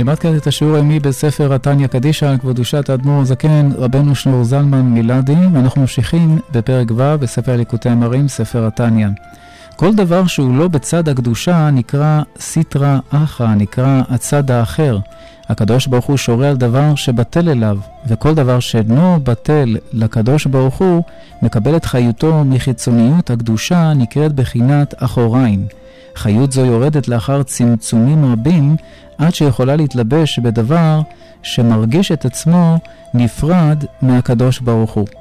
נלמד כאן את השיעור היומי בספר התניא קדישא על כבוד קדושת האדמו"ר הזקן רבנו שנור זלמן מלאדי, ואנחנו ממשיכים בפרק ו' בספר ליקוטי אמרים, ספר התניא. כל דבר שהוא לא בצד הקדושה נקרא סיטרא אחרא, נקרא הצד האחר. הקדוש ברוך הוא שורה על דבר שבטל אליו, וכל דבר שאינו בטל לקדוש ברוך הוא מקבל את חיותו מחיצוניות הקדושה, נקראת בחינת אחוריים. חיות זו יורדת לאחר צמצומים רבים עד שיכולה להתלבש בדבר שמרגיש את עצמו נפרד מהקדוש ברוך הוא.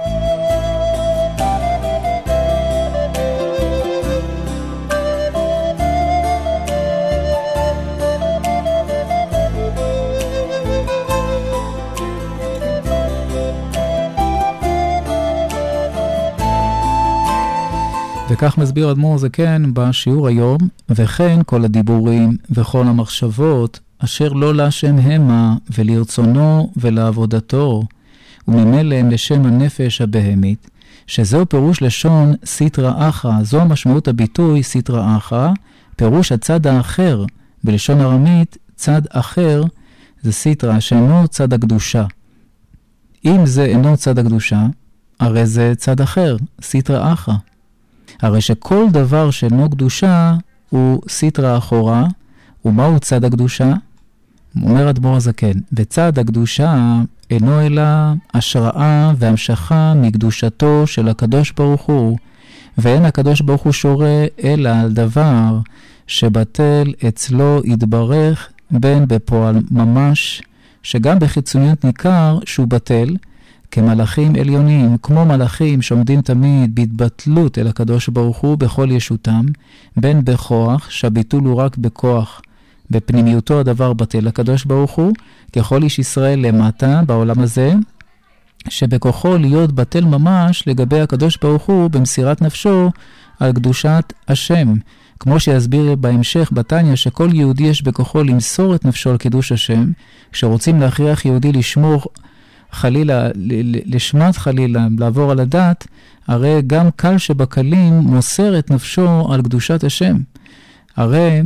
וכך מסביר האדמו"ר הזקן בשיעור היום, וכן כל הדיבורים וכל המחשבות אשר לא להשם המה ולרצונו ולעבודתו, וממילא הם לשם הנפש הבהמית, שזהו פירוש לשון סיטרא אחרא. זו משמעות הביטוי סיטרא אחרא, פירוש הצד האחר. בלשון ארמית צד אחר זה סיטרא, שאינו צד הקדושה. אם זה אינו צד הקדושה, הרי זה צד אחר, סיטרא אחרא. הרי שכל דבר שאינו קדושה הוא סיטרא אחורא. ומהו צד הקדושה? אומר האדמו"ר הזקן, בצד הקדושה אינו אלא השראה והמשכה מקדושתו של הקדוש ברוך הוא, ואין הקדוש ברוך הוא שורה אלא על דבר שבטל אצלו יתברך, בין בפועל ממש, שגם בחיצוניות ניכר שהוא בטל, כמלאכים עליונים, כמו מלאכים שעומדים תמיד בהתבטלות אל הקדוש ברוך הוא בכל ישותם, בין בכוח, שהביטול הוא רק בכוח, בפנימיותו הדבר בטל הקדוש ברוך הוא, ככל איש ישראל למטה בעולם הזה, שבכוחו להיות בטל ממש לגבי הקדוש ברוך הוא במסירת נפשו על קדושת השם. כמו שיסביר בהמשך בתניא, שכל יהודי יש בכוחו למסור את נפשו על קידוש השם. כשרוצים להכריח יהודי לשמור חלילה, לשמת חלילה, לעבור על הדת, הרי גם קל שבקלים מוסר את נפשו על קדושת השם. הרי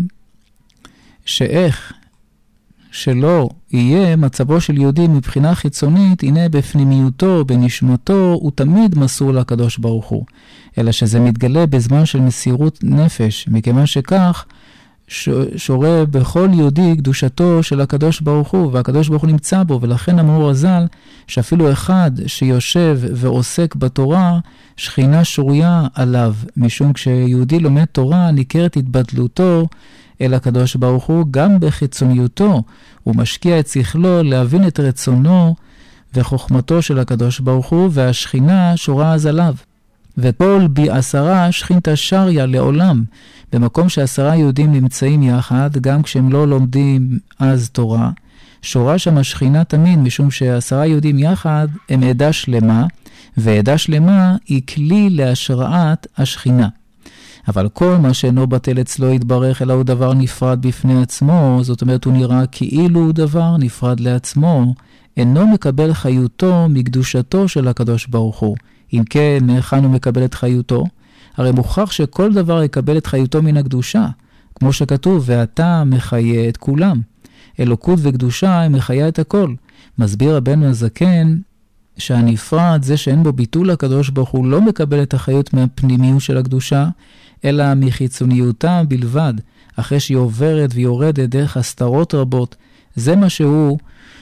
שאיך שלא יהיה מצבו של יהודי מבחינה חיצונית, הנה בפנימיותו, בנשמתו, הוא תמיד מסור לקדוש ברוך הוא. אלא שזה מתגלה בזמן של מסירות נפש, מכיוון שכך שורה בכל יהודי קדושתו של הקדוש ברוך הוא, והקדוש ברוך הוא נמצא בו, ולכן אמרו רז"ל שאפילו אחד שיושב ועוסק בתורה, שכינה שוריה עליו, משום כשיהודי לומד תורה ניכרת התבטלותו אל הקדוש ברוך הוא, גם בחיצוניותו הוא משקיע את שכלו להבין את רצונו וחוכמתו של הקדוש ברוך הוא, והשכינה שורה אז עליו. וכל ב10 שכינתא שריה לעולם. במקום ש10 יהודים נמצאים יחד, גם כשהם לא לומדים אז תורה, שורה שם השכינה תמיד, משום ש10 יהודים יחד הם עדה שלמה, ועדה שלמה היא כלי להשראת השכינה. אבל כל מה שאינו בטל אצלו יתברך, אלא הוא דבר נפרד בפני עצמו, זאת אומרת הוא נראה כאילו הוא דבר נפרד לעצמו, אינו מקבל חיותו מקדושתו של הקדוש ברוך הוא. אם כן, מהיכן הוא מקבל את חיותו? הרי מוכרח שכל דבר יקבל את חיותו מן הקדושה, כמו שכתוב, ואתה מחיה את כולם. אלוקות וקדושה הם מחיה את הכל. מסביר רבנו הזקן שהנפרד, זה שאין בו ביטול הקדוש ברוך הוא, לא מקבל את החיות מהפנימיות של הקדושה, אלא מחיצוניותה בלבד, אחרי שהיא עוברת ויורדת דרך הסתרות רבות. זה מה שהוא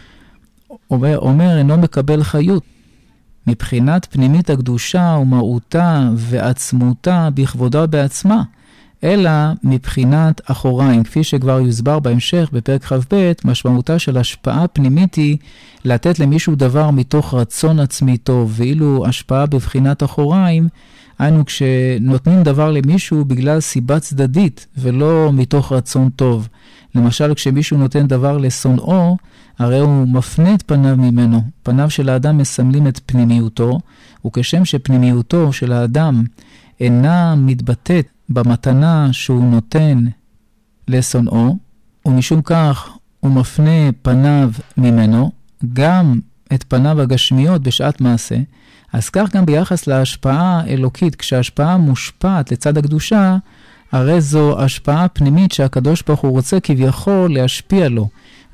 אומר אינו מקבל חיות. מבחינת פנימית הקדושה ומהותה ועצמותה בכבודה בעצמה, אלא מבחינת אחוריים, כפי שכבר יוסבר בהמשך בפרק כ"ב, משמעותה של השפעה פנימית היא לתת למישהו דבר מתוך רצון עצמי טוב, ואילו השפעה בבחינת אחוריים, היינו כשנותנים דבר למישהו בגלל סיבה צדדית ולא מתוך רצון טוב. למשל, כשמישהו נותן דבר לשונאו, הרי הוא מפנה את פניו ממנו. פניו של האדם מסמלים את פנימיותו, וכשם שפנימיותו של האדם אינה מתבטאת במתנה שהוא נותן לשונאו, ומשום כך הוא מפנה פניו ממנו, גם את פניו הגשמיות בשעת מעשה, אז כך גם ביחס להשפעה האלוקית, כשההשפעה מושפעת לצד הקדושה, הרי זו השפעה פנימית שהקדוש ברוך הוא רוצה כביכול להשפיע לו,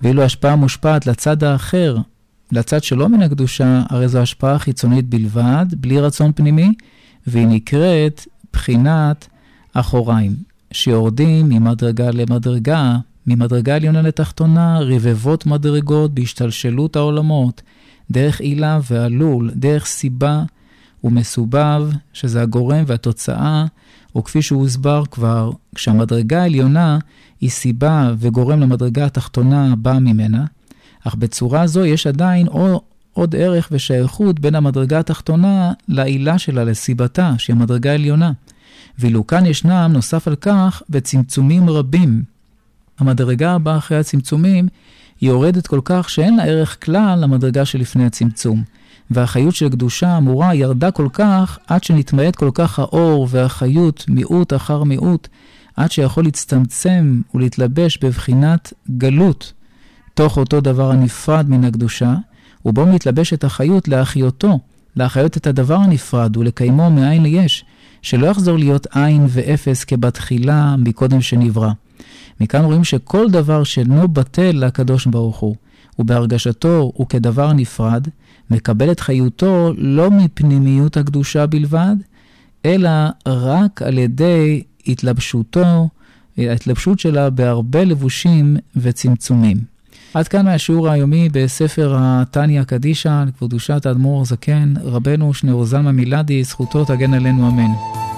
ואילו השפעה מושפעת לצד האחר, לצד שלא מן הקדושה, הרי זו השפעה חיצונית בלבד, בלי רצון פנימי, והיא נקראת בחינת אחוריים, שיורדים ממדרגה למדרגה, ממדרגה עליונה לתחתונה, רבבות מדרגות בהשתלשלות העולמות, דרך עילה ועלול, דרך סיבה ומסובב, שזה הגורם והתוצאה, או כפי שהוא הוסבר כבר, כשהמדרגה העליונה היא סיבה וגורם למדרגה התחתונה הבאה ממנה, אך בצורה זו יש עדיין עוד ערך ושייכות בין המדרגה התחתונה לעילה שלה, לסיבתה, שהיא המדרגה העליונה. ואילו כאן ישנם, נוסף על כך, בצמצומים רבים. המדרגה הבאה אחרי הצמצומים היא יורדת כל כך שאין לה ערך כלל למדרגה שלפני הצמצום. והחיות של קדושה האמורה ירדה כל כך עד שנתמעט כל כך האור והחיות מיעוט אחר מיעוט, עד שיכול להצטמצם ולהתלבש בבחינת גלות תוך אותו דבר הנפרד מן הקדושה, ובו מתלבשת החיות להחיותו, להחיות את הדבר הנפרד ולקיימו מאין ליש, שלא יחזור להיות עין ואפס כבתחילה מקודם שנברא. מכאן רואים שכל דבר שאינו בטל לקדוש ברוך הוא, ובהרגשתו הוא כדבר נפרד, מקבל את חיותו לא מפנימיות הקדושה בלבד, אלא רק על ידי ההתלבשות שלה בהרבה לבושים וצמצומים. עד כאן מהשיעור היומי בספר התניא קדישא, לקדושת האדמו"ר הזקן, רבנו שניאור זלמן מלאדי, זכותו תגן עלינו אמן.